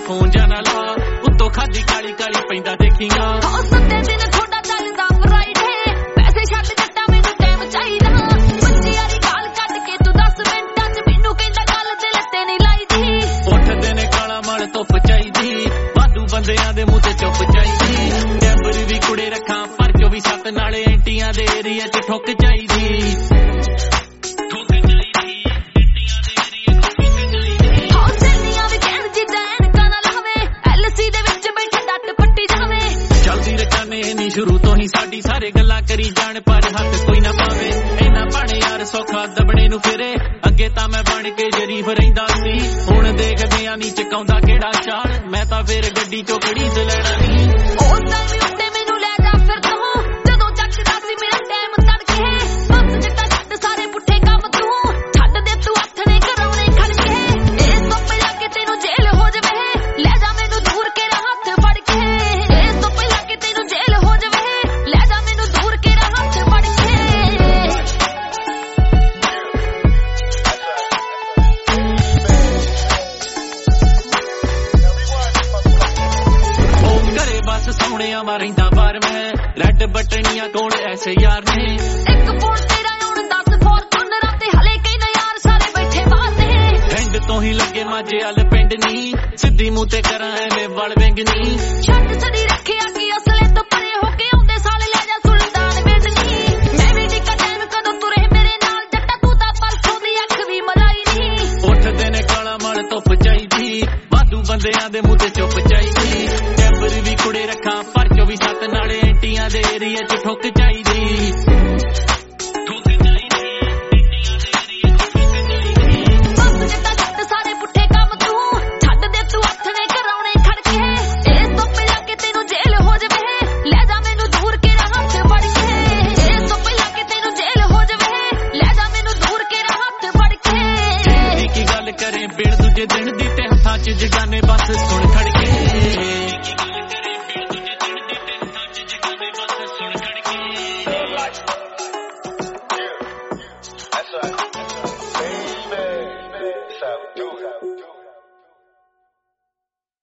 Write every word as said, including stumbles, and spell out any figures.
phone जाना ला उत्तों खादी काली काली पैंदा देखीगा सत्ते दिन थोड़ा चलदा फ्राइड है पैसे छड्ड जट्टा मैनू टाइम चाहिदा बच्ची यारी गाल कट के तू दस मिंटां च मैनू कहंदा गल दिल ते नहीं लाईदी उठदे ने काला मल धुप चाहीदी वाधू बंदियां दे मूंह ते चुप चाहीदी टैंपर भी कुड़े रखां पर चौबी सत्त नाले एंटियां दे एरिया च ठुक चाहीदी शुरू तो ही साडी सारे गल्लां करी जान पर हथ कोई ना पावे इना भाणे यार सौखा दबणे नू फिरे अगे तां मैं बन के जरीफ रहिंदा सी हुण देखदियां नी चकाउंदा केड़ा शाल मैं तां फिर गड्डी चों कड़ी ते लैणा नी ओ टाइम उत्ते मैनू ले जा फिर तू जदों जगदा सी मेरा टाइम तड़के बस जिट्टा छड्ड सारे पुट्ठे काम तू छड्ड दे तू हत्थ ने कराउणे खड़के ए तो पहिला कि तैनू जेल हो जावे ले जा मैनू दूर के हत्थ फड़ के ए तो पहिला कि तैनू जेल हो रहिंदा बार मैं रेड बटनियां कौन ऐसे यार ने एक फोन तेरा हुण दस फॉर्च्यूनर ते हले कई ना यार सारे बैठे बाहर ने एंड तो ही लगे माजे अल पिंड नी सिद्धी मूंह ते करां एवें वल वेंगनी छट छड़ी रखिया कि असले तो परे हो के आउंदे साल ले जा सुल्तान बिंद नी मैं भी निका टाइम कदों तुरे मेरे नाल जट्टा तू तां परसों दी अख भी मलाई नी उठदे ने काला मल धुप चाहीदी वाधू बंदियां दे मूंह ते चुप चाहीदी टैंपर भी कुड़े रखां पर चौबी सत्त नाले एंटियां दे एरिया च ठुक चाहीदी बस जिट्टा छड्ड सारे पुट्ठे काम तू छड्ड दे तू हत्थ ने कराउणे खड़के ए तो पहिला कि तैनू जेल हो जावे ले जा मैनू दूर के हत्थ फड़ के ए तो पहिला कि तैनू जेल हो जावे ले जा मैनू दूर के हत्थ फड़ के की गल करें बिन दूजे दिन दी ते हत्थां च जगाने बस सुन खड़के